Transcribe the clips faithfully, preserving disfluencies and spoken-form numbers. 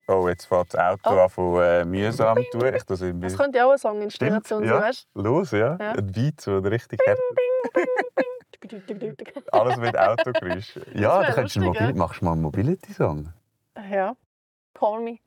Oh, jetzt fährt das Auto Oh. an von äh, mühsam zu. Ich das Das könnte ja auch eine Songinspiration sein, ja. weißt Los, ja. Ja. Ein Beat, so richtig hart. du? Alles mit Autogeräusch. Ja, wär da kannst du einen lustig, Mobil ja. machst du mal einen Mobility-Song. Ja. Call me.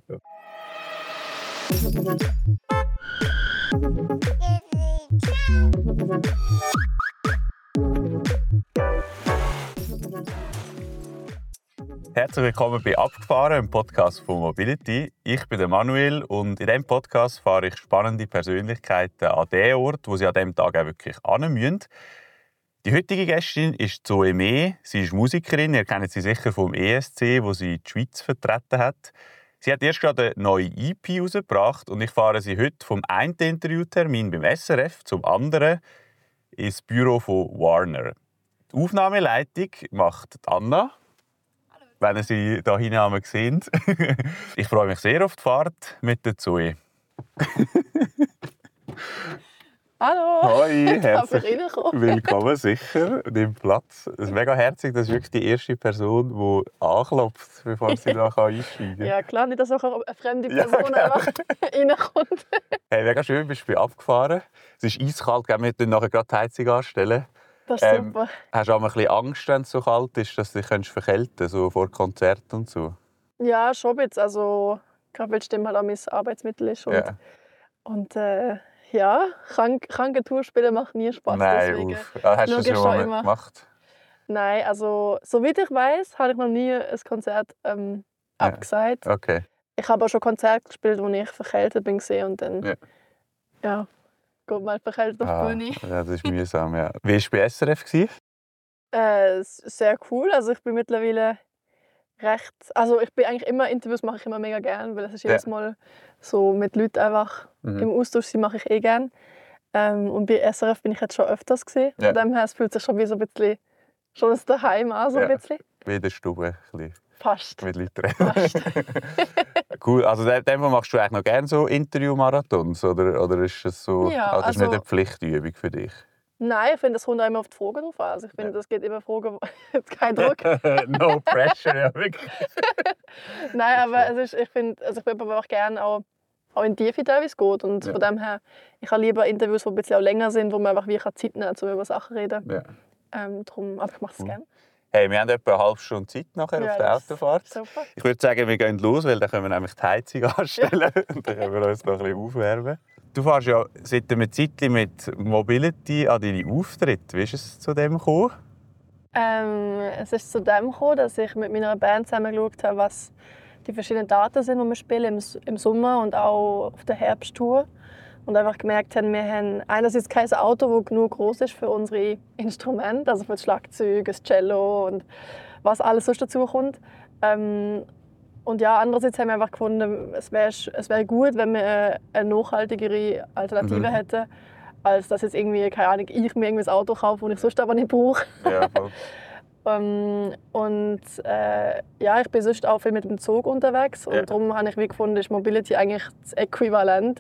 Herzlich willkommen bei «Abgefahren», einem Podcast von Mobility. Ich bin der Manuel und in diesem Podcast fahre ich spannende Persönlichkeiten an den Ort, wo sie an diesem Tag auch wirklich hin müssen. Die heutige Gästin ist Zoe Mee. Sie ist Musikerin. Ihr kennt sie sicher vom E S C, wo sie die Schweiz vertreten hat. Sie hat erst gerade eine neue E P herausgebracht und ich fahre sie heute vom einen Interviewtermin beim S R F zum anderen ins Büro von Warner. Die Aufnahmeleitung macht Anna, wenn ihr sie hier hinten seht. Ich freue mich sehr auf die Fahrt mit der Zoe. Hallo! Hoi, Darf ich herzlich reinkommen? willkommen, sicher. Nimm Platz. Es ist mega herzig, das ist wirklich die erste Person, die anklopft, bevor sie da einsteigen kann. Ja klar, nicht, dass auch eine fremde Ja, Person genau. einfach reinkommt. Hey, mega schön, bist du abgefahren. Es ist eiskalt, wir können nachher gerade die Heizung anstellen. Das ist Ähm, super. Hast du auch ein bisschen Angst, wenn es so kalt ist, dass du dich verkälten kannst, so vor Konzerten und so? Ja, schon ein bisschen. Also, gerade weil Stimme halt auch mein Arbeitsmittel ist. Und, Ja. und äh, ja, krank, kranke Tour spielen macht nie Spaß. Nein, deswegen. uff. Ah, hast du das schaue ich schon schon mal immer. gemacht? Nein, also, soweit ich weiß, habe ich noch nie ein Konzert ähm, Ja. abgesagt. Okay. Ich habe auch schon Konzerte gespielt, wo ich verkältet bin gesehen und dann Ja. ja, geht mal verkältet auf Ah, die Bühne. ja, das ist mühsam, ja. Wie war es bei S R F? Äh, s- sehr cool. Also ich bin mittlerweile recht. Also ich bin eigentlich immer Interviews mache ich immer mega gern, weil es ist Ja. jedes Mal so mit Leuten einfach Mhm. im Austausch sein mache ich eh gern. Ähm, und bei S R F bin ich jetzt schon öfters gesehen. Ja. Von dem her es fühlt sich schon wie so ein bisschen schon ein Daheim an, so ein Ja. bisschen. Wie in der Stube, ein bisschen Fast. mit Leuten reden. Fast. Cool. Also in dem Fall machst du eigentlich noch gerne so Interview-Marathons? Oder, oder ist es so, Ja, also das ist also- nicht eine Pflichtübung für dich? Nein, ich finde, es kommt auch immer auf die Fragen drauf an. Also ich finde, Ja. das geht immer Fragen, jetzt kein Druck. No pressure, ja wirklich. Nein, aber es ist, ich finde, also ich würde aber auch gerne auch, auch in die Tiefe teilweise geht. Und Ja. von dem her, ich habe lieber Interviews, die ein bisschen auch länger sind, wo man einfach wie Zeit nehmen kann, um über Sachen zu reden. Ja. Ähm, drum, aber ich mache es Cool. gerne. Hey, wir haben etwa eine halbe Stunde Zeit nachher Ja, auf der das ist Autofahrt. Super. Ich würde sagen, wir gehen los, weil dann können wir nämlich die Heizung anstellen und dann können wir uns noch ein bisschen aufwärmen. Du fährst ja seit einer Zeit mit Mobility an deine Auftritte. Wie ist es zu dem gekommen? Ähm, es ist zu dem gekommen, dass ich mit meiner Band zusammen geschaut habe, was die verschiedenen Daten sind, die wir spielen im, S- im Sommer und auch auf der Herbsttour. Und einfach gemerkt haben, wir haben einerseits kein Auto, das genug groß ist für unsere Instrumente, also für das Schlagzeug, das Cello und was alles sonst dazu kommt. Ähm, und ja, andererseits haben wir einfach gefunden, es wäre es wär gut, wenn wir eine, eine nachhaltigere Alternative Mhm. hätten, als dass jetzt irgendwie, keine Ahnung, ich mir irgendwie ein Auto kaufe, das ich sonst aber nicht brauche. Ja, voll. Ähm, und äh, ja, ich bin sonst auch viel mit dem Zug unterwegs und Ja. darum habe ich wie gefunden, ist Mobility eigentlich das Äquivalent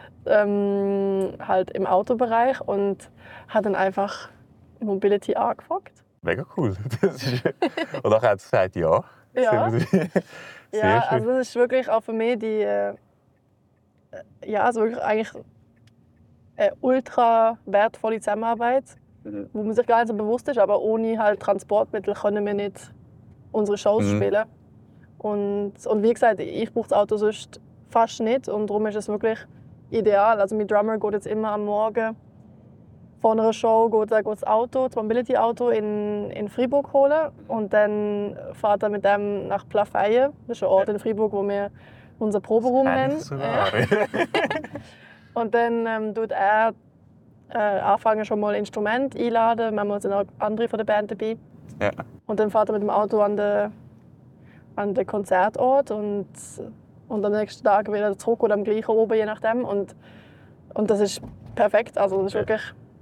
ähm, halt im Autobereich und habe dann einfach Mobility angefragt. Mega cool. Das ist... Und dann hat sie gesagt, ja. Ja. Sehr Ja, schön. also das ist wirklich auch für mich die äh, ja, also wirklich eigentlich eine ultra wertvolle Zusammenarbeit, Mhm. wo man sich gar nicht so bewusst ist, aber ohne halt Transportmittel können wir nicht unsere Shows Mhm. spielen. Und, und wie gesagt, ich brauche das Auto sonst fast nicht und darum ist es wirklich ideal. Also mein Drummer geht jetzt immer am Morgen vor einer Show geht er das Auto, das Mobility-Auto in, in Freiburg holen und dann fährt er mit dem nach Plafeyen. Das ist ein Ort in Freiburg, wo wir unseren Proberaum Kenn haben. ich sogar. Und dann ähm, tut er äh, anfangen schon mal Instrumente einladen. Manchmal sind auch andere von der Band dabei. Ja. Und dann fährt er mit dem Auto an den, an den Konzertort und, und am nächsten Tag wieder zurück oder am gleichen oben, je nachdem. Und, und das ist perfekt. Also das ist Ja. wirklich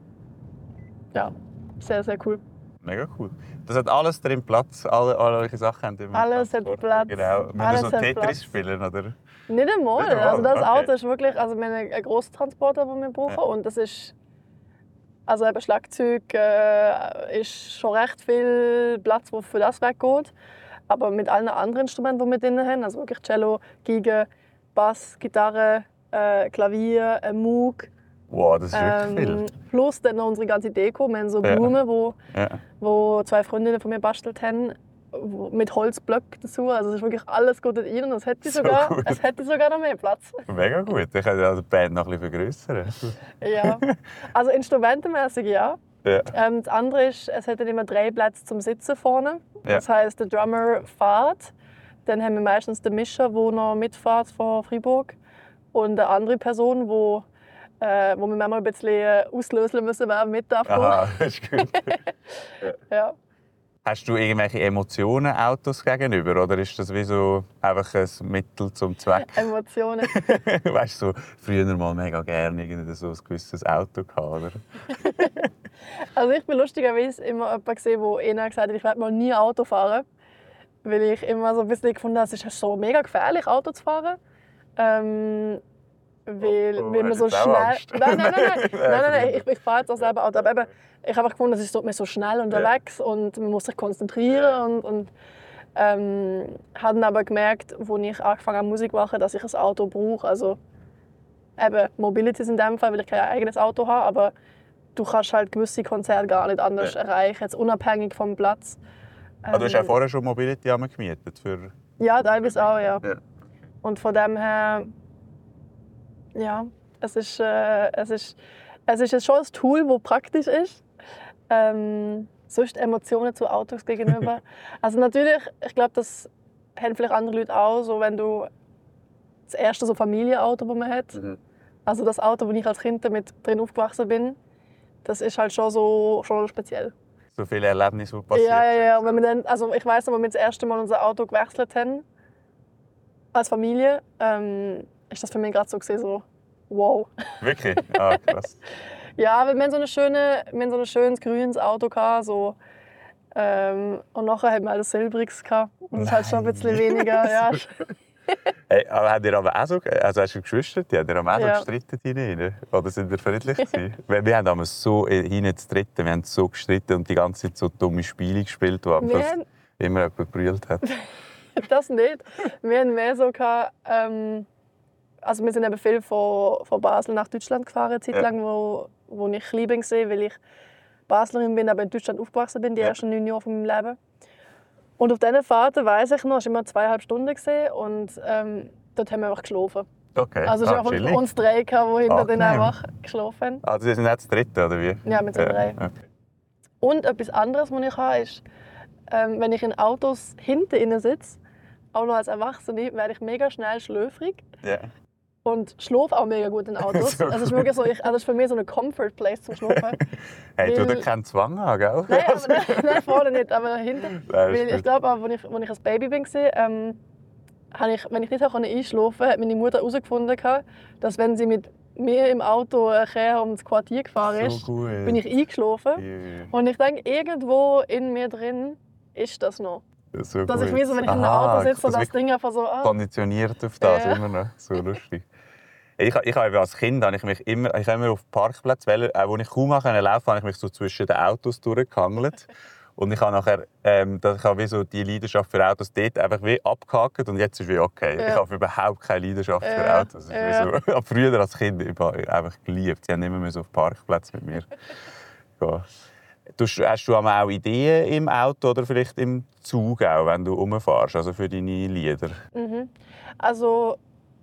ja, sehr, sehr cool. Mega cool. Das hat alles drin Platz, alle, alle solche Sachen haben immer Alles hat Transport. Platz, Genau. Müssen alles wir so hat Tetris Platz. spielen, oder? Nicht einmal. Nicht einmal, Also das okay. Auto ist wirklich, also wir haben einen grossen Transporter, den wir brauchen. Ja. Und das ist, also eben Schlagzeug äh, ist schon recht viel Platz, der für das weggeht. aber mit allen anderen Instrumenten, die wir drin haben, also wirklich Cello, Geige, Bass, Gitarre, äh, Klavier, ein Moog. Wow, das ist Ähm, wirklich viel. plus dann noch unsere ganze Deko. Wir haben so Ja. Blumen, wo, Ja. wo zwei Freundinnen von mir bastelt haben, wo- mit Holzblöcken dazu. Also es ist wirklich alles gut rein. Und es hätte So sogar, gut. es hätte sogar noch mehr Platz. Mega gut. Ich könnte ja die Band noch ein bisschen vergrößern. Ja. Also instrumentenmäßig ja. Ja. Ähm, das andere ist, es hat dann immer drei Plätze zum Sitzen vorne. Ja. Das heisst, der Drummer fährt. Dann haben wir meistens den Mischer, der noch mitfährt von Freiburg. Und eine andere Person, wo, äh, wo wir manchmal ein bisschen auslösen müssen, wer mit darf. Aha, das ist gut. Ja. Hast du irgendwelche Emotionen Autos gegenüber oder ist das wie so einfach ein Mittel zum Zweck? Emotionen. Weißt du, so, früher mal mega gerne irgendwie so ein gewisses Auto gehabt, oder? Also ich bin lustigerweise immer jemand gesehen, der eher gesagt hat, ich werde mal nie Auto fahren. Weil ich immer so ein bisschen gefunden habe, es ist so mega gefährlich, Auto zu fahren. Ähm, weil, Oh, oh, weil man hast so du jetzt auch schnell... Angst? Nein, nein, nein, nein, nein, nein, nein. Nein, Ich, ich fahre jetzt auch selber Auto. Aber eben, ich habe einfach gefunden, es ist so, man ist so schnell unterwegs und man muss sich konzentrieren. Und, und ähm, habe dann aber gemerkt, als ich angefangen habe Musik zu machen, dass ich ein Auto brauche. Also eben Mobility in dem Fall, weil ich kein eigenes Auto habe, aber du kannst halt gewisse Konzerte gar nicht anders Ja. erreichen, jetzt unabhängig vom Platz. Ah, du hast auch Ähm, vorher schon Mobility gemietet für... Ja, teilweise auch, ja. Ja. Und von dem her, ja, es ist, äh, es ist, es ist jetzt schon ein Tool, das praktisch ist. Ähm, sonst Emotionen zu Autos gegenüber. Also natürlich, ich glaube, das haben vielleicht andere Leute auch, so wenn du das erste so Familienauto, das man hat, Mhm. also das Auto, wo ich als Kind mit drin aufgewachsen bin, das ist halt schon so schon speziell. So viele Erlebnisse, die passiert Ja, ja, ja. Und sind. wenn wir dann, also ich weiß noch, als wir das erste Mal unser Auto gewechselt haben, als Familie, ähm, ist das für mich gerade so gesehen, so wow. Wirklich? Ah, krass. Ja, weil wir haben so, eine schöne, wir haben so ein schönes grünes Auto gehabt, so, ähm, und nachher haben wir halt ein silbriges gehabt. Und das ist halt schon ein bisschen Nein. weniger. Ja. Hey, aber habt ihr aber auch so, also hast du Geschwister, die haben ihr auch so Ja. gestritten hinein? Oder sind ihr friedlich gewesen? Weil wir haben damals so äh, hinten zu dritten, wir haben so gestritten und die ganze Zeit so dumme Spiele gespielt, wo Wir dass haben- immer jemand gebrüllt hat. Das nicht. Wir haben mehr so gehabt, ähm, also wir sind eben viel von, von Basel nach Deutschland gefahren, eine Zeit Ja. lang, wo, wo ich Liebe war, weil ich Baslerin bin, aber in Deutschland aufgewachsen bin, die Ja. ersten neun Jahre von meinem Leben. Und auf diesen Fahrten weiss ich noch, es war immer zweieinhalb Stunden gewesen, und ähm, dort haben wir einfach geschlafen. Okay, Also es ah, waren einfach chillig. uns drei, die hinter denen Angenehm. einfach geschlafen haben. Also die sind nicht zu dritten, oder wie? Ja, wir sind drei. Okay. Und etwas anderes, was ich habe, ist, ähm, wenn ich in Autos hinten innen sitze, auch noch als Erwachsene, werde ich mega schnell schläfrig. Ja. Und schlafe auch mega gut in Autos. So also es ist gut. wirklich so, ich, also es ist für mich so eine Comfort Place zum Schlafen. Hey, tu Weil- dir keinen Zwang an, gell? Nein, aber, nein, nein, vorne nicht, aber hinten. Nein, ist Weil ich gut. glaube, als ich, als ich ein Baby war, ähm, habe ich, wenn ich nicht einschlafen konnte, hat meine Mutter herausgefunden, dass wenn sie mit mir im Auto äh, um das Quartier gefahren ist, So gut. bin ich eingeschlafen. Ja, Und ich denke, irgendwo in mir drin ist das noch. so Dass gut. ich wie so, wenn ich in einem Aha, Auto sitze, so das das Ding einfach so... Ah, konditioniert auf das Ja. immer noch. So lustig. Ich, ich habe als Kind habe ich mich immer, ich habe immer auf Parkplätzen, weil, äh, wo ich kaum laufen konnte, habe ich mich so zwischen den Autos durchgehangelt. Und ich habe nachher, ähm, das- ich habe wie so die Leidenschaft für Autos dort einfach wie abgehakt und jetzt ist wie okay. Ja. Ich habe überhaupt keine Leidenschaft für Ja, Autos. Das ist wie ja. so, aber früher als Kind ich habe einfach geliebt. Sie haben immer so auf Parkplätze mit mir gehen. Du, hast du auch Ideen im Auto oder vielleicht im Zug, auch, wenn du rumfährst, also für deine Lieder? mhm. Also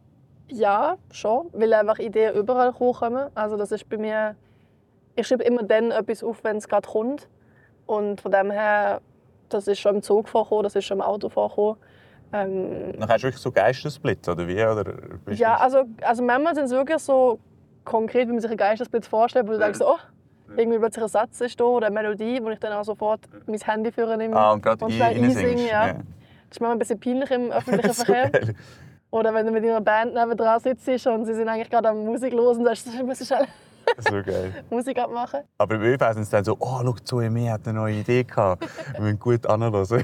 ja, schon, weil einfach Ideen überall kommen. Also das ist bei mir... Ich schreibe immer dann etwas auf, wenn es gerade kommt. Und von dem her, das ist schon im Zug vorgekommen, das ist schon im Auto vorgekommen. Ähm, Dann hast du wirklich so Geistesblitz, oder wie? Oder bist ja, du- also, also manchmal sind es wirklich so konkret, wie man sich einen Geistesblitz vorstellt, wo du denkst, oh, irgendwie plötzlich ein Satz ist da oder eine Melodie, wo ich dann auch sofort mein Handy für nehme Ah, und gerade und ein- schnell reinsingst. einsinge. Ja. Ja. Das ist manchmal ein bisschen peinlich im öffentlichen So Verkehr. geil. Oder wenn du mit deiner Band nebendran sitzt und sie sind eigentlich gerade am Musik los und sagst, du musst schnell So geil. Musik abmachen. Aber im ÖV sind sie dann so, oh, schau, Zoe Mee hat eine neue Idee gehabt. Wir müssen gut anhören.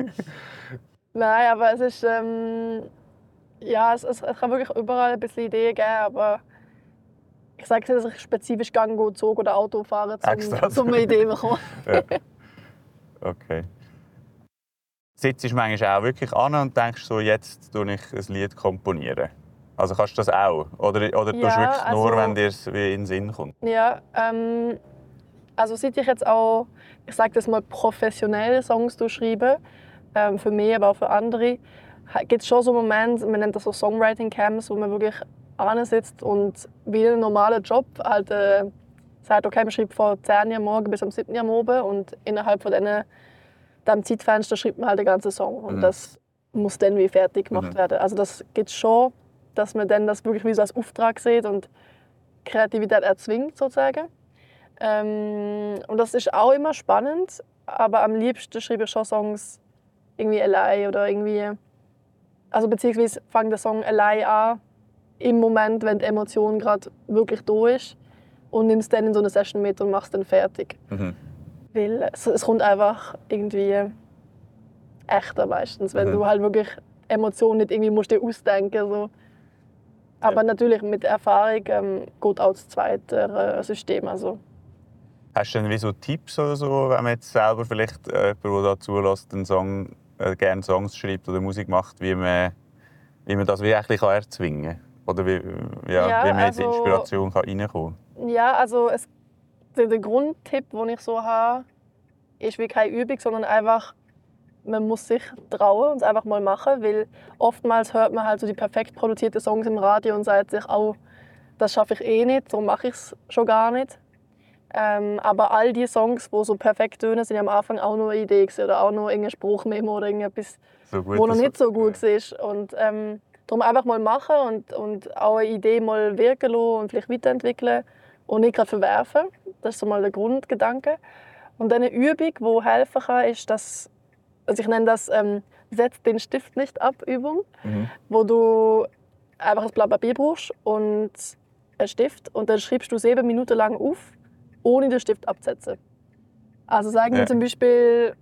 Nein, aber es ist... Ähm, ja, es, es, es kann wirklich überall ein bisschen Ideen geben, aber ich sage nicht, dass ich spezifisch gehe, gehe Zug oder Auto fahren, Extra. um, um eine Idee zu bekommen. Ja. Okay. sitzt du manchmal auch wirklich an und denkst so, jetzt tue ich ein Lied komponieren? Also kannst du das auch? Oder, oder ja, tust du wirklich also, nur, wenn dir es in den Sinn kommt? Ja, ähm, also seit ich jetzt auch, ich sage das mal, professionelle Songs schreibe, ähm, für mich, aber auch für andere, gibt es schon so Momente, man nennt das so Songwriting-Camps, wo man wirklich sitzt und wie ein normaler Job halt äh, sagt, okay, man schreibt von zehn Uhr am Morgen bis um sieben Uhr am Abend und innerhalb von diesen, diesem Zeitfenster schreibt man halt den ganzen Song und Mhm. das muss dann wie fertig gemacht Mhm. werden. Also das gibt es schon, dass man dann das wirklich wie so als Auftrag sieht und Kreativität erzwingt sozusagen. Ähm, und das ist auch immer spannend, aber am liebsten schreibe ich schon Songs irgendwie allein oder irgendwie, also beziehungsweise fange der Song allein an im Moment, wenn die Emotion gerade wirklich da ist und nimmst dann in so eine Session mit und machst dann fertig. Mhm. Weil es, es kommt einfach irgendwie echter meistens, wenn Mhm. du halt wirklich Emotionen nicht irgendwie musst dir ausdenken so. Aber Ja. natürlich mit Erfahrung ähm, geht auch das zweite äh, System. Also. Hast du denn wie so Tipps oder so, wenn man jetzt selber vielleicht äh, jemand, der da zulässt, einen Song, äh, gerne Songs schreibt oder Musik macht, wie man, wie man das wie eigentlich kann erzwingen kann? Oder wie, ja, Ja, wie man in also- die Inspiration kann reinkommen Ja, also es, der, der Grundtipp, den ich so habe, ist wie keine Übung, sondern einfach, man muss sich trauen und es einfach mal machen, weil oftmals hört man halt so die perfekt produzierten Songs im Radio und sagt sich, oh, das schaffe ich eh nicht, so mache ich es schon gar nicht. Ähm, aber all die Songs, die so perfekt tönen, sind ja am Anfang auch nur eine Idee gewesen, oder auch nur irgendein Spruchmemo oder irgendetwas, so gut, wo noch dass- nicht so gut ist. Und ähm, darum einfach mal machen und, und auch eine Idee mal wirken lassen und vielleicht weiterentwickeln und nicht gerade verwerfen. Das ist so mal der Grundgedanke. Und eine Übung, die helfen kann, ist, dass, also ich nenne das ähm, «Setz den Stift nicht ab» Übung, Mhm. wo du einfach ein Blatt Papier brauchst und einen Stift und dann schreibst du sieben Minuten lang auf, ohne den Stift abzusetzen. Also sagen wir Ja. zum Beispiel,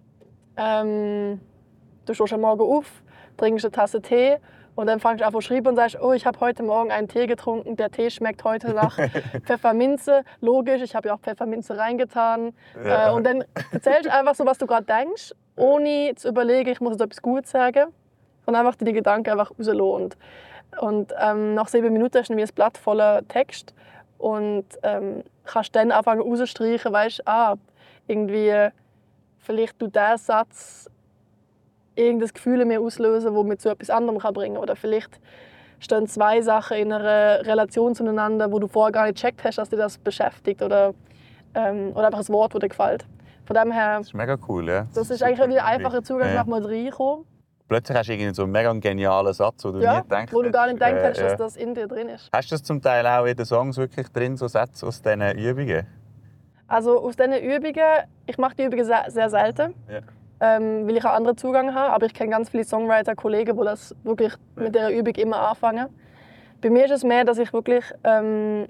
ähm, du stehst am Morgen auf, trinkst eine Tasse Tee und dann fängst du an zu schreiben und sagst, oh, ich habe heute Morgen einen Tee getrunken, der Tee schmeckt heute nach Pfefferminze. Logisch, ich habe ja auch Pfefferminze reingetan. Ja. Äh, und dann erzählst du einfach so, was du gerade denkst, ohne zu überlegen, ich muss jetzt etwas Gutes sagen. Und einfach die Gedanken einfach rauslassen. Und, und ähm, nach sieben Minuten hast du ein Blatt voller Text und ähm, kannst dann anfangen rauszustreichen, weißt, ah, irgendwie, vielleicht du diesen Satz irgendein Gefühl in mir auslösen, das mich zu etwas anderem bringen kann. Oder vielleicht stehen zwei Sachen in einer Relation zueinander, wo du vorher gar nicht gecheckt hast, dass dich das beschäftigt. Oder, ähm, oder einfach ein Wort, das dir gefällt. Von dem her, Das ist mega cool, ja. das ist eigentlich ein einfacher Zugang, Ja. nach mal reinkommen. Plötzlich hast du irgendwie so einen mega genialen Satz, den du nie Ja, gedacht wo du gar nicht gedacht äh, hast, dass ja. das in dir drin ist. Hast du das zum Teil auch in den Songs wirklich drin, so Sätze aus diesen Übungen? Also aus diesen Übungen, ich mache die Übungen sehr, sehr selten, Ja. ähm, weil ich einen anderen Zugang habe. Aber ich kenne ganz viele Songwriter-Kollegen, die das wirklich mit dieser Übung immer anfangen. Bei mir ist es mehr, dass ich wirklich ähm,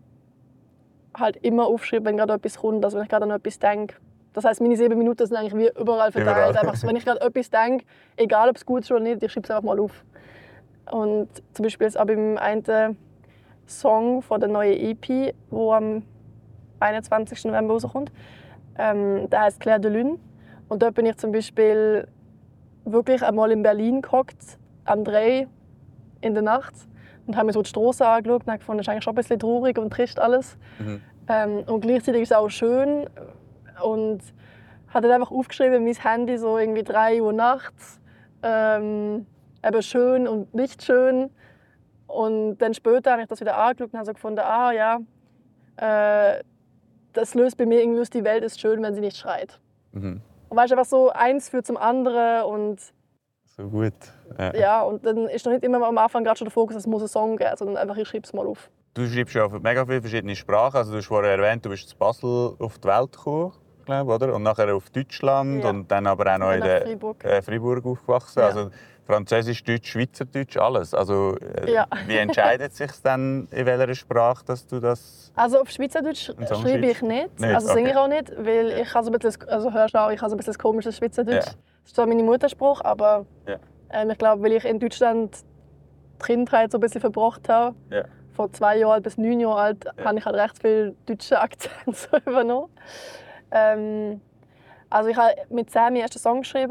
halt immer aufschreibe, wenn gerade etwas kommt, also wenn ich gerade an etwas denke. Das heisst, meine sieben Minuten sind eigentlich wie überall verteilt. Überall. Einfach so, wenn ich gerade etwas denke, egal ob es gut ist oder nicht, ich schreibe es einfach mal auf. Und zum Beispiel jetzt auch beim einen Song von der neuen E P, der am einundzwanzigsten November rauskommt, ähm, der heißt Claire de Lune. Und dort bin ich zum Beispiel wirklich einmal in Berlin gehockt, am drei in der Nacht, und habe mir so die Straße angeschaut und gefunden, das ist eigentlich schon ein bisschen traurig und trist alles. Mhm. Ähm, und gleichzeitig ist es auch schön. Und habe dann einfach aufgeschrieben, mein Handy so irgendwie drei Uhr nachts. Ähm, eben schön und nicht schön. Und dann später habe ich das wieder angeschaut und habe so gefunden, ah ja, äh, das löst bei mir irgendwie aus, die Welt ist schön, wenn sie nicht schreit. Mhm. Und weißt du, einfach so, eins führt zum anderen und So gut. Ja. ja, und dann ist noch nicht immer am Anfang gerade schon der Fokus, es muss ein Song geben, sondern einfach, ich schreibe es mal auf. Du schreibst ja auf mega viele verschiedene Sprachen. Also, du hast vorher erwähnt, du bist in Basel auf die Welt gekommen, glaube, oder? Und nachher auf Deutschland Ja. und dann aber auch noch Und in dann der nach Freiburg. Äh, Freiburg aufgewachsen. Ja. Also Französisch, Deutsch, Schweizerdeutsch, alles. Also, äh, Ja. wie entscheidet es sich dann, in welcher Sprache dass du das... Also auf Schweizerdeutsch Einen Song schreibe ich schreibst? nicht, Nicht, also singe okay. ich auch nicht, weil ich habe so ein bisschen, also hörst du auch, ich habe so ein bisschen das komisches Schweizerdeutsch. Ja. Das ist zwar mein Mutterspruch, aber Ja. ähm, ich glaube, weil ich in Deutschland die Kindheit so ein bisschen verbracht habe, Ja. von zwei Jahren alt bis neun Jahre alt, Ja. habe ich halt recht viel deutschen Akzent so übernommen. Ähm, also ich habe mit zehn meinen ersten Song geschrieben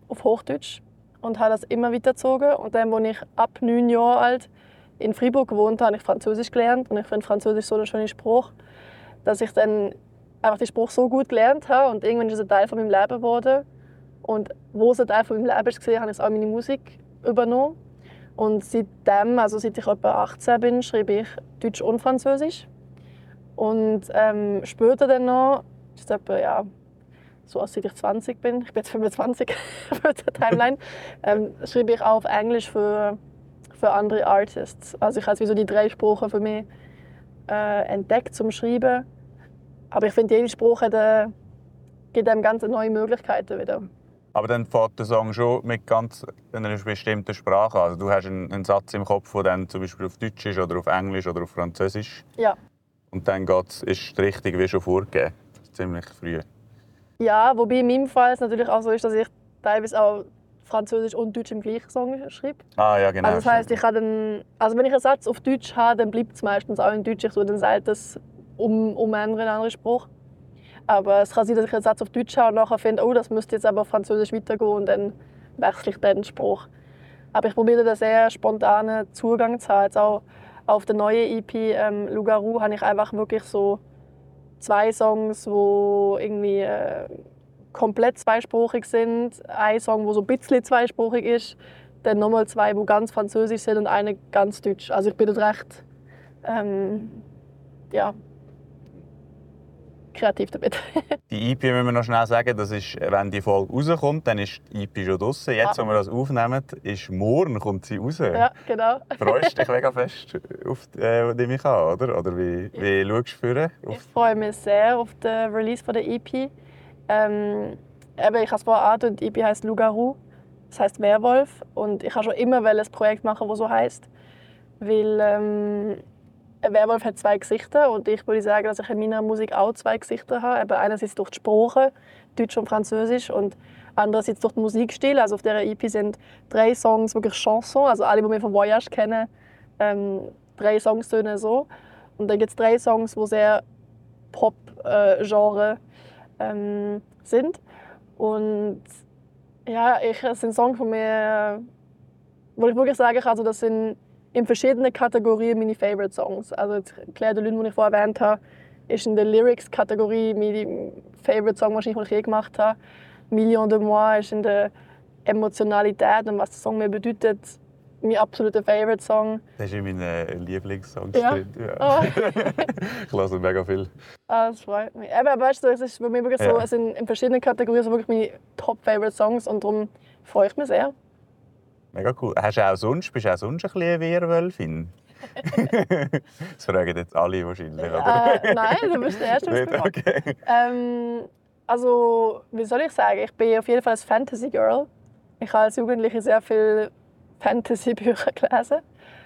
auf Hochdeutsch und habe das immer weitergezogen. Und dann, als ich ab neun Jahre alt in Freiburg gewohnt habe, habe ich Französisch gelernt. Und ich finde Französisch so einen schönen Spruch, dass ich dann einfach den Spruch so gut gelernt habe. Und irgendwann ist es ein Teil von meinem Leben geworden. Und wo es ein Teil von meinem Leben war, habe ich auch meine Musik übernommen. Und seitdem, also seit ich etwa achtzehn bin, schreibe ich Deutsch und Französisch. Und ähm, später dann noch, das ist etwa, ja, so als seit ich zwanzig bin, ich bin jetzt fünfundzwanzig für die Timeline, ähm, schreibe ich auch auf Englisch für, für andere Artists. Also ich habe so die drei Sprachen für mich äh, entdeckt zum Schreiben. Aber ich finde, jede Sprache der, gibt einem ganz neue Möglichkeiten wieder. Aber dann fängt der Song schon mit ganz einer bestimmten Sprache an. Also du hast einen, einen Satz im Kopf, der dann zum Beispiel auf Deutsch ist oder auf Englisch oder auf Französisch. Ja. Und dann geht's, ist die Richtung wie schon vorgegeben. Ziemlich früh. Ja, wobei in meinem Fall es natürlich auch so ist, dass ich teilweise auch Französisch und Deutsch im gleichen Song schreibe. Ah ja, genau. Also das heisst, ich habe dann, also wenn ich einen Satz auf Deutsch habe, dann bleibt es meistens auch in Deutsch. Ich tue dann selten um, um einen anderen Spruch. Aber es kann sein, dass ich einen Satz auf Deutsch habe und nachher finde, oh, das müsste jetzt aber auf Französisch weitergehen und dann wechsle ich den Spruch. Aber ich probiere einen sehr spontanen Zugang zu haben. Jetzt auch auf der neuen E P ähm, «Loup-Garou» habe ich einfach wirklich so zwei Songs, die irgendwie äh, komplett zweisprachig sind. Ein Song, der so ein bisschen zweisprachig ist. Dann nochmal zwei, die ganz französisch sind und eine ganz deutsch. Also ich bin dort recht ähm, ja, kreativ damit. Die E P müssen wir noch schnell sagen, das ist, wenn die Folge rauskommt, dann ist die E P schon draussen. Jetzt, ah. wo wir das aufnehmen, ist morgen kommt sie raus. Ja, genau. Freust du dich mega fest auf die, äh, die mich an, oder? Oder wie, wie schaust du für? Ich freue mich sehr auf den Release von der E P. Ähm, eben, ich habe es vorher angedeutet, die E P heisst «Loup-Garou», das heisst «Werwolf». Und ich wollte schon immer ein Projekt machen, das so heisst. Weil ähm, ein Werwolf hat zwei Gesichter und ich würde sagen, dass ich in meiner Musik auch zwei Gesichter habe. Eben einerseits durch die Sprache, Deutsch und Französisch, und andererseits durch den Musikstil. Also auf dieser E P sind drei Songs wirklich Chansons, also alle, die wir von Voyage kennen, ähm, drei Songs tönen so. Und dann gibt es drei Songs, die sehr Pop-Genre ähm, sind. Und ja, ich, es sind Songs von mir, wo ich wirklich sagen kann, also das sind in verschiedenen Kategorien meine Favorite Songs. Also «Clair de Lune», den ich vorher erwähnt habe, ist in der Lyrics-Kategorie mein Favorite Song, den ich je gemacht habe. «Million de Moi» ist in der Emotionalität und was der Song mir bedeutet, mein absoluter Favorite Song. Das ist in meinen Lieblingssongs ja. drin. Ja. Oh. Ich höre mega viel. Ah, das freut mich. Aber weißt du, es ist bei mir wirklich so, ja. Es sind in verschiedenen Kategorien so wirklich meine Top-Favorite Songs und darum freue ich mich sehr. Mega cool. Hast du auch sonst, bist du auch sonst ein bisschen eine Werwölfin? Das fragen jetzt alle wahrscheinlich, oder? Äh, nein, du bist der Erste, was okay. ähm, Also, wie soll ich sagen? Ich bin auf jeden Fall ein Fantasy-Girl. Ich habe als Jugendliche sehr viele Fantasy-Bücher gelesen.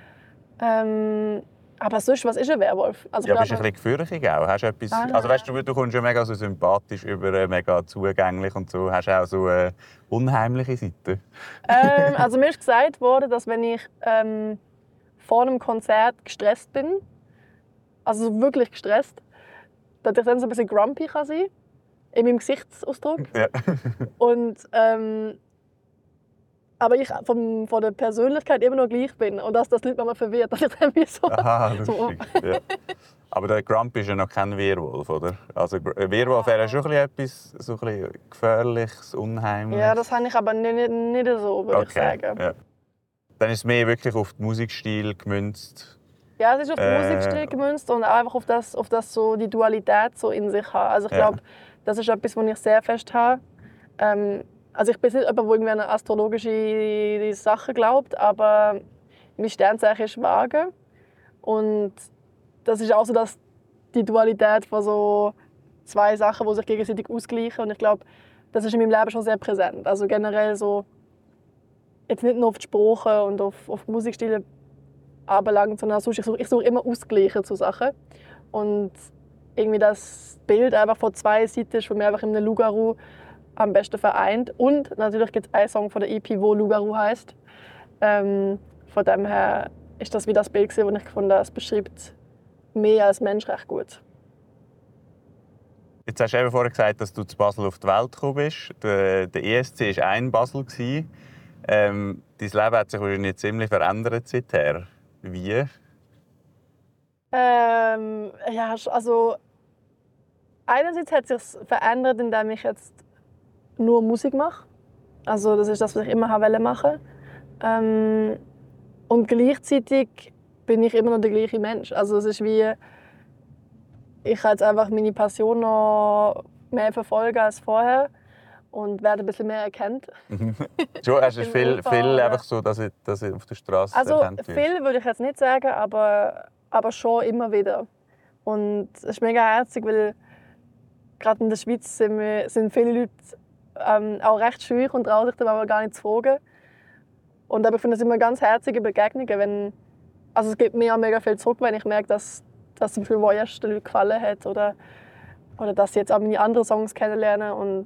Ähm, aber sonst, was ist ein Werwolf? Also, ja, glaub, bist du ein bisschen gefürchtig auch? Hast du etwas, ah, also weißt du, du kommst ja mega so sympathisch über, mega zugänglich und so. Hast du auch so eine unheimliche Seite? ähm, also mir ist gesagt worden, dass wenn ich ähm, vor einem Konzert gestresst bin, also wirklich gestresst, dass ich dann so ein bisschen grumpy kann sein, in meinem Gesichtsausdruck. Ja. Und ähm, aber ich von, von der Persönlichkeit immer noch gleich bin. Und dass das Leute manchmal verwirrt, dass ich dann wie so... Aha, das so. Ja. Aber der Grump ist ja noch kein Werwolf, oder? Also ein Werwolf wäre schon etwas so ein bisschen Gefährliches, Unheimliches. Ja, das habe ich aber nicht, nicht so, würde okay. ich sagen. Ja. Dann ist es mehr wirklich auf den Musikstil gemünzt. Ja, es ist auf den äh, Musikstil gemünzt und auch einfach auf das, auf das so die Dualität so in sich hat. Also ich glaube, ja. das ist etwas, was ich sehr fest habe. Ähm, Also ich bin nicht jemand, der irgendwie an astrologische Sachen glaubt, aber mein Sternzeichen ist Waage. Und das ist auch so, dass die Dualität von so zwei Sachen, die sich gegenseitig ausgleichen. Und ich glaube, das ist in meinem Leben schon sehr präsent. Also generell so, jetzt nicht nur auf die Sprache und auf, auf die Musikstile anbelangt, sondern auch, ich suche ich such immer Ausgleiche zu Sachen. Und irgendwie das Bild einfach von zwei Seiten ist für mich einfach in einem Loup-Garou am besten vereint. Und natürlich gibt es einen Song von der E P, wo «Loup-Garou» heisst. Ähm, von dem her ist das wie das Bild, das ich gefunden habe. Es beschreibt mich als Mensch recht gut. Jetzt hast du eben vorher gesagt, dass du zu Basel auf die Welt gekommen bist. Der, der E S C war ein Basel. Ähm, dein Leben hat sich wahrscheinlich ziemlich verändert seither. Wie? Ähm, ja, also einerseits hat es sich verändert, indem ich jetzt nur Musik mache. Also das ist das, was ich immer machen wollte. Ähm, und gleichzeitig bin ich immer noch der gleiche Mensch. Also es ist wie, ich habe jetzt einfach meine Passion noch mehr verfolgen als vorher und werde ein bisschen mehr erkannt. Schon, hast du Im viel, Ufer, viel oder? einfach so, dass ich, dass ich auf der Straße Also erkannt wirst? viel würde ich jetzt nicht sagen, aber, aber schon immer wieder. Und es ist mega herzig, weil gerade in der Schweiz sind, wir, sind viele Leute ähm, auch recht scheu und trauen sich aber gar nicht zu fragen. Und aber ich finde das immer ganz herzige Begegnungen, wenn, also es gibt mir auch mega viel zurück, wenn ich merke, dass, dass zum Beispiel Voyage den Leuten gefallen hat oder, oder dass sie jetzt auch meine anderen Songs kennenlernen und,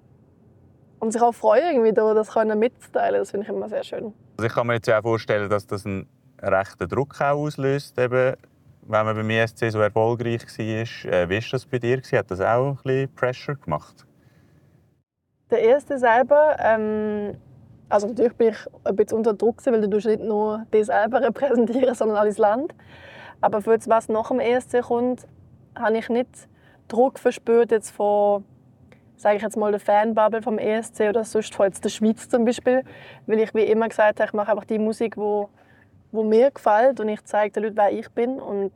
und sich auch freuen, irgendwie da, das können mitzuteilen. Das finde ich immer sehr schön. Also ich kann mir jetzt auch vorstellen, dass das einen rechten Druck auch auslöst, eben, wenn man beim E S C so erfolgreich war. Äh, wie war das bei dir? Hat das auch ein bisschen Pressure gemacht? Der erste selber, ähm, also natürlich bin ich ein bisschen unter Druck, weil du nicht nur dich selber repräsentieren, sondern auch das Land. Aber für das, was nach dem E S C kommt, habe ich nicht Druck verspürt jetzt von, sage ich jetzt mal, der Fanbubble vom E S C oder sonst von jetzt der Schweiz zum Beispiel, weil ich wie immer gesagt habe, ich mache einfach die Musik, wo, wo mir gefällt und ich zeige den Leuten, wer ich bin. Und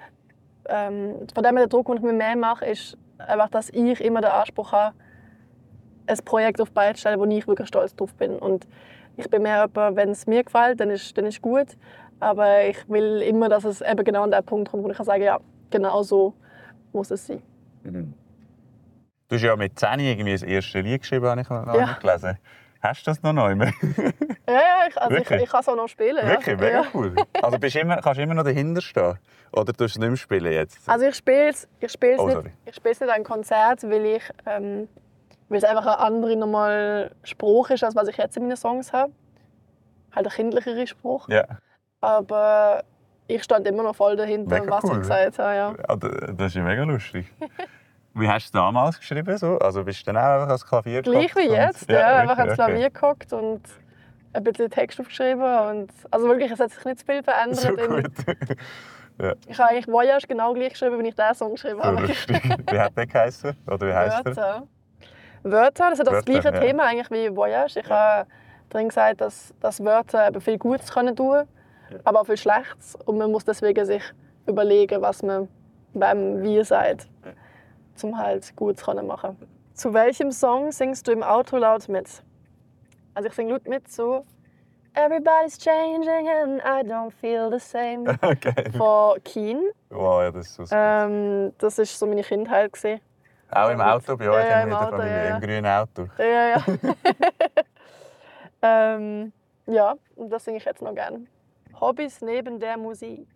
ähm, von dem her der Druck, den ich mir mehr mache, ist einfach, dass ich immer den Anspruch habe, ein Projekt auf die Beine zu stellen, wo ich wirklich stolz drauf bin. Und ich bin mehr jemand, wenn es mir gefällt, dann ist dann ist gut. Aber ich will immer, dass es eben genau an den Punkt kommt, wo ich kann sagen, ja, genau so muss es sein. Mhm. Du hast ja mit zehn irgendwie das erste Lied geschrieben, habe ich noch Ja. gelesen. Hast du das noch neu? Ja, ja, ich, also ich, Wirklich? ich kann es auch noch spielen. Ja. Wirklich, mega Ja. cool. Also bist du immer, kannst du immer noch dahinter stehen? Oder tust du es nicht mehr spielen jetzt? Also ich spiele es ich spiel's Oh, nicht, sorry. ich spiel's nicht an Konzert, weil ich ähm, weil es einfach ein anderer normal Spruch ist, als was ich jetzt in meinen Songs habe. Halt ein kindlicherer Spruch. Ja. Aber ich stand immer noch voll dahinter, Mega was cool. ich gesagt habe. Ja. Ja, das ist ja mega lustig. Wie hast du es damals geschrieben? So? Also bist du dann auch einfach ans Klavier Gleich gehockt wie jetzt, und- ja, Ja, einfach ans wirklich, Klavier gehockt und ein bisschen Text aufgeschrieben. Und, also wirklich, es hat sich nicht zu viel verändert. So Im- gut. Ja, Ich habe eigentlich Voyage genau gleich geschrieben, wie ich diesen Song geschrieben so habe. lustig. Wie hat der geheißen? Oder wie heisst er? Wörter. Wörter, das hat das Wörter, gleiche ja. Thema eigentlich wie Voyage. Ich habe drin gesagt, dass, dass Wörter eben viel Gutes können tun können, aber auch viel Schlechtes. Und man muss deswegen sich überlegen, was man beim Wie sagt, um halt Gutes zu machen. Zu welchem Song singst du im Auto laut mit? Also ich singe laut mit so Everybody's changing and I don't feel the same Okay. von Keen. Wow, ja, das ist so gut. Ähm, das war so meine Kindheit. gewesen. Auch im Auto bei euch, Ja, ja, in im der Auto, Familie, ja, ja. im grünen Auto. Ja, ja. ähm, ja, und das singe ich jetzt noch gerne. Hobbys neben der Musik.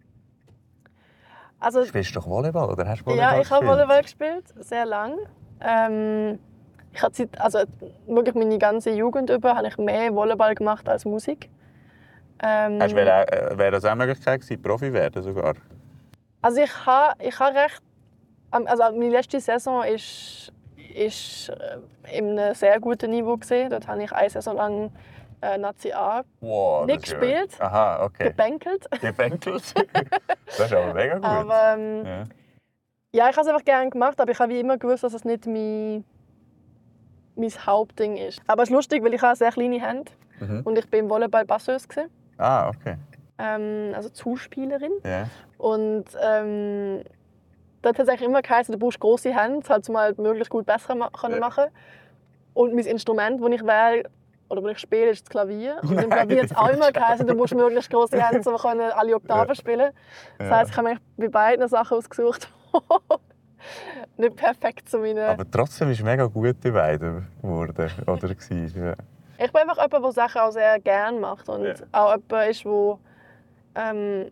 Also, Spielst du doch Volleyball, oder hast du Volleyball ja, ich habe gespielt? Volleyball gespielt, sehr lang. Ähm, ich habe Zeit, also wirklich meine ganze Jugend über habe ich mehr Volleyball gemacht als Musik. Ähm, Hast du wollen, äh, wäre das auch eine Möglichkeit gewesen, Profi werden sogar? Also ich habe, ich habe recht, also meine letzte Saison ist, ist äh, in einem sehr guten Niveau gesehen. Dort habe ich eine Saison lang äh, Nazi A Wow, nicht das ist ja- gespielt, Aha, okay. gebänkelt. Gebänkelt. Das ist aber mega gut. Aber ähm, ja. ja, ich habe es einfach gerne gemacht, aber ich habe wie immer gewusst, dass es nicht mein, mein Hauptding ist. Aber es ist lustig, weil ich habe sehr kleine Hände Mhm. und ich bin im Volleyball Basseuse gewesen, Ah, okay. ähm, also Zuspielerin. Ja. Und ähm, dort hat es eigentlich immer geheißen, du brauchst grosse Hände, halt, um halt möglichst gut besser ma können machen. Und mein Instrument, das ich wähle oder das ich spiele, ist das Klavier. Und im Klavier hat es auch immer geheißen, du musst möglichst grosse Hände, um können alle Oktaven spielen. Das heisst, ich habe mich bei beiden Sachen ausgesucht, die nicht perfekt zu meinen. Aber trotzdem ist es mega gut in beiden geworden. Oder gewesen, ja. Ich bin einfach jemand, der Sachen auch sehr gerne macht und Ja. auch jemand ist, der ähm,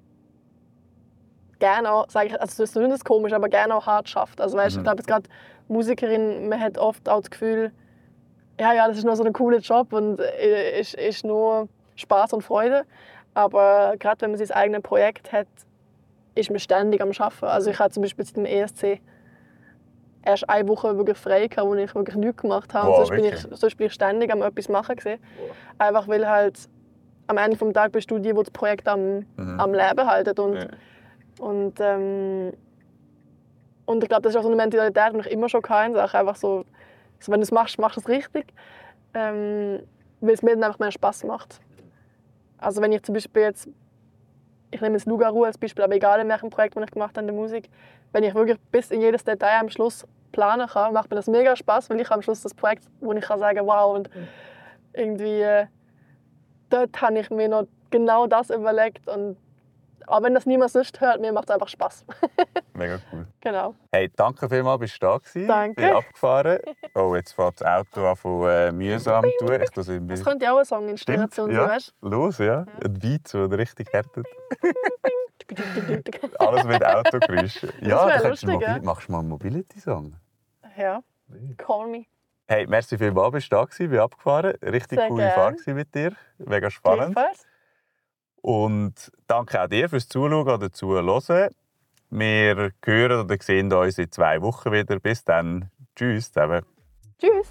gerne auch, sage ich, also das ist nicht das komisch, aber gerne auch hart schafft. Also weißt, Mhm. ich glaube jetzt gerade Musikerin, man hat oft auch das Gefühl, ja, ja, das ist nur so ein cooler Job und äh, ist, ist nur Spaß und Freude. Aber gerade wenn man sein eigenes Projekt hat, ist man ständig am Arbeiten. Also ich habe zum Beispiel seit dem E S C erst eine Woche wirklich frei gehabt, wo ich wirklich nichts gemacht habe. Wow, sonst, bin ich, sonst bin ich ständig am etwas machen gewesen. Einfach weil halt am Ende des Tages bist du die, die das Projekt am, mhm. am Leben halten. Und, ja. und, ähm, und ich glaube, das ist auch so eine Mentalität, die ich immer schon hatte. Einfach so, so, wenn du es machst, machst du es richtig. Ähm, weil es mir dann einfach mehr Spass macht. Also wenn ich zum Beispiel jetzt, ich nehme jetzt Lugaru als Beispiel, aber egal in welchem Projekt, das ich gemacht habe in der Musik, wenn ich wirklich bis in jedes Detail am Schluss planen kann, macht mir das mega Spass, weil ich am Schluss das Projekt, wo ich kann sagen, wow, und irgendwie äh, dort habe ich mir noch genau das überlegt. Und auch wenn das niemand sonst hört, mir macht es einfach Spass. Mega cool. Genau. Hey, danke vielmals, bist du da gewesen. Danke. Bin abgefahren. Oh, jetzt fährt das Auto an von äh, mühsam zu tun. Das, das könnte auch eine Songinspiration sein, ja. weißt du? Los, ja. ja. Ein Beat, so richtig härtet. Alles mit Autogeräusch. Ja, das da lustig, du ja. Machst du mal einen Mobility-Song? Ja, call me. Hey, merci vielmals, bist du da gewesen, bin abgefahren. Richtig Sehr coole Fahrt mit dir. Mega spannend. Und danke auch dir fürs Zuschauen oder Zuhören. Wir hören oder sehen uns in zwei Wochen wieder. Bis dann. Tschüss zusammen. Tschüss.